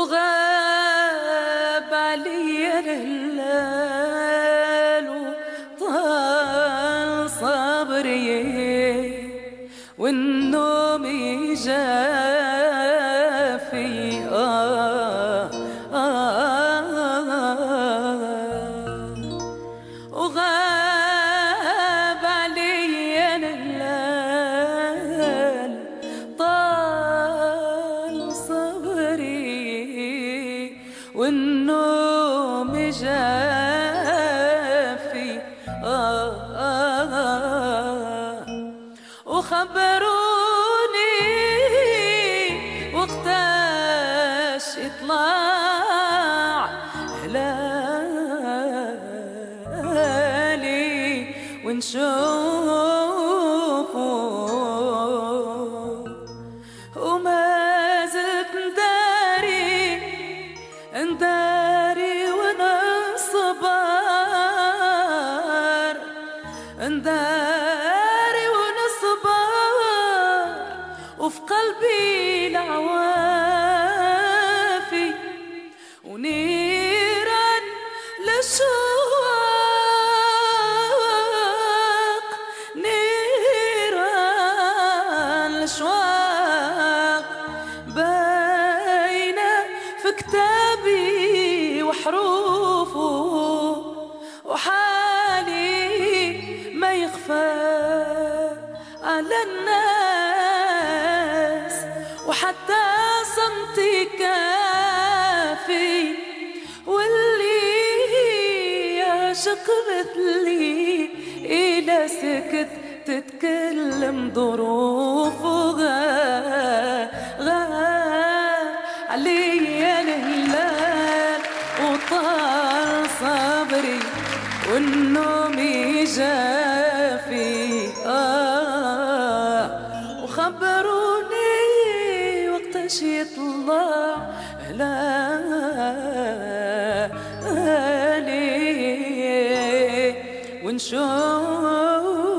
وغاب علي الهلال وطال صبري والنوم جافي وغاب علي الهلال طال صبري والنوم جافي وخبروني وقتاش اطلع هلالي ونشوفه وما زلت نداري وانا صبار نداري وانا صبار وفي قلبي العوافي ونيران للشواق نيران للشواق باينة في كتابي وحروفه وحالي ما يخفى على الناس وحتى صمتي كافي واللي يعشق مثلي إلى سكت تتكلم ظروفه غار علي الهلال وطال صبري والنوم جافي وخبروني وقتاش يطلع هلالي ونشوف